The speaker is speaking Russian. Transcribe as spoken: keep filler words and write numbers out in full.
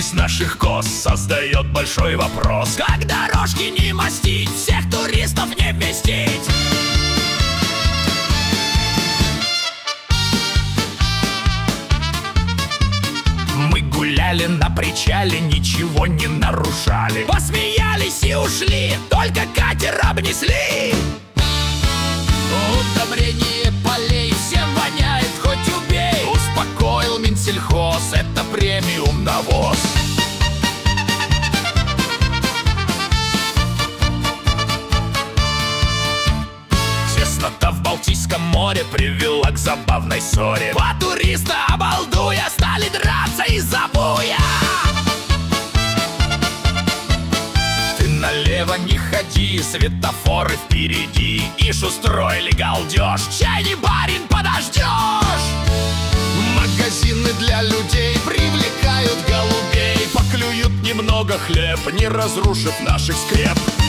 Живопись наших коз создает большой вопрос: как дорожки не мостить, всех туристов не вместить? Мы гуляли на причале, ничего не нарушали, посмеялись и ушли, только катер обнесли. Удобрение полей всем воняет, хоть убей. Успокоил Минсельхоз, это премиум навоз. Теснота в Балтийском море привела к забавной ссоре. Два туриста, обалдуя, стали драться из-за буя. Ты налево не ходи, светофоры впереди. Ишь, устроили галдеж, чай не барин, подождешь. Магазины для людей привлекают голубей, поклюют немного хлеб, не разрушив наших скреп.